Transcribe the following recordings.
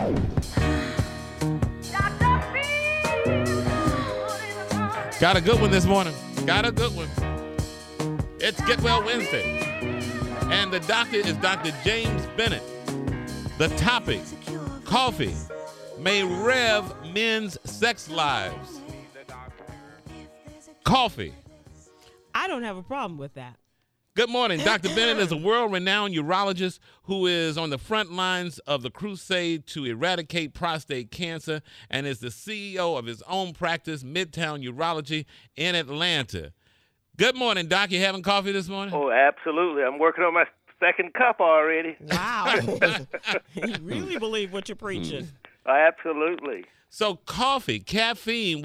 Got a good one this morning. Got a good one. It's Get Well Wednesday. And the doctor is Dr. James Bennett. The topic, coffee may rev men's sex lives. Coffee. I don't have a problem with that. Good morning. Dr. Bennett is a world-renowned urologist who is on the front lines of the crusade to eradicate prostate cancer and is the CEO of his own practice, Midtown Urology, in Atlanta. Good morning, Doc. You having coffee this morning? Oh, absolutely. I'm working on my second cup already. Wow. You really believe what you're preaching. Absolutely. So coffee, caffeine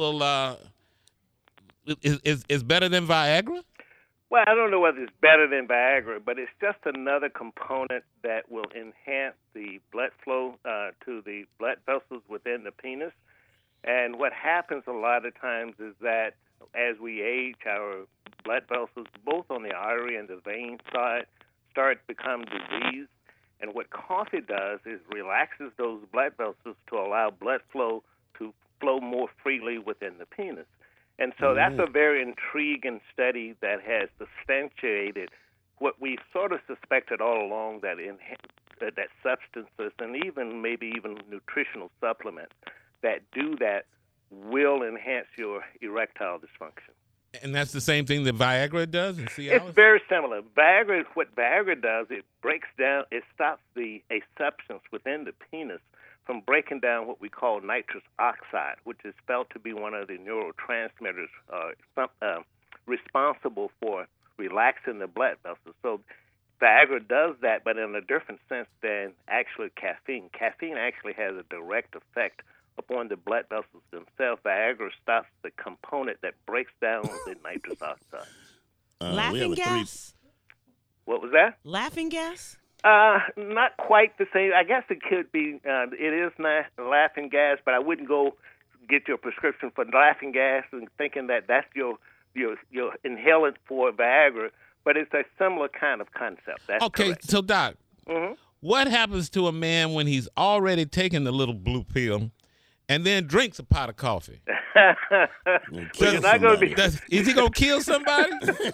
is better than Viagra? Well, I don't know whether it's better than Viagra, but it's just another component that will enhance the blood flow to the blood vessels within the penis. And what happens a lot of times is that as we age, our blood vessels, both on the artery and the vein side, start to become diseased. And what coffee does is relaxes those blood vessels to allow blood flow to flow more freely within the penis. And so that's a very intriguing study that has substantiated what we sort of suspected all along, that that substances and maybe even nutritional supplements that do that will enhance your erectile dysfunction. And that's the same thing that Viagra does in Cialis? It's very similar. What Viagra does, it breaks down, it stops a substance within the penis from breaking down what we call nitrous oxide, which is felt to be one of the neurotransmitters responsible for relaxing the blood vessels. So Viagra does that, but in a different sense than actually caffeine. Caffeine actually has a direct effect upon the blood vessels themselves. Viagra stops the component that breaks down the nitrous oxide. Laughing gas? What was that? Laughing gas? Not quite the same. I guess it could be. It is not laughing gas, but I wouldn't go get your prescription for laughing gas and thinking that that's your inhalant for Viagra. But it's a similar kind of concept. That's okay, correct. So Doc, what happens to a man when he's already taken the little blue pill and then drinks a pot of coffee? You're not going to be. Is he going to kill somebody?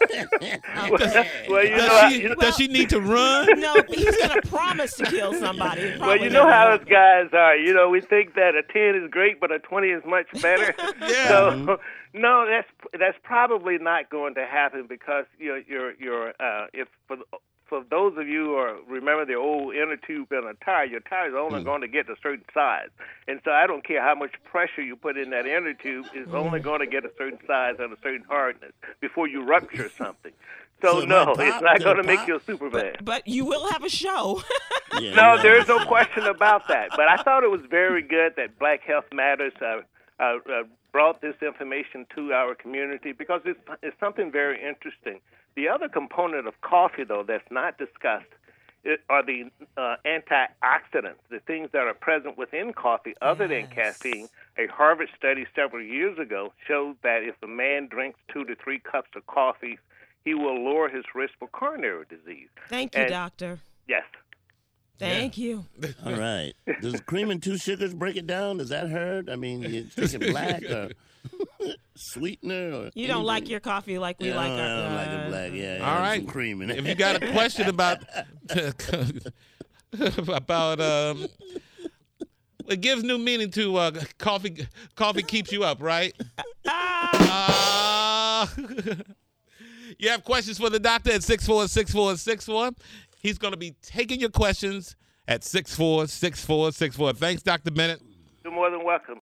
Does she need to run? No, he's going to promise to kill somebody. Well, you know how us guys are. You know, we think that a 10 is great, but a 20 is much better. Yeah. So, no, that's probably not going to happen because if for those of you who remember the old inner tube in a tire, your tire is only going to get a certain size. And so I don't care how much pressure you put in that inner tube, it's only going to get a certain size and a certain hardness before you rupture something. So no, it's not going to make you a Superman. But you will have a show. No, there's no question about that. But I thought it was very good that Black Health Matters brought this information to our community because it's something very interesting. The other component of coffee, though, that's not discussed are the antioxidants, the things that are present within coffee other than caffeine. A Harvard study several years ago showed that if a man drinks 2 to 3 cups of coffee, he will lower his risk for coronary disease. Thank you, doctor. Yes. Thank you. All right. Does cream and 2 sugars break it down? Does that hurt? I mean, you take it black or sweeter? Or you don't like your coffee like we like our... I don't like it black, yeah. All right. Some cream in it. If you got a question about it gives new meaning to coffee. Coffee keeps you up, right? You have questions for the doctor at 6464641. He's going to be taking your questions at 6464641. Thanks, Dr. Bennett. You're more than welcome.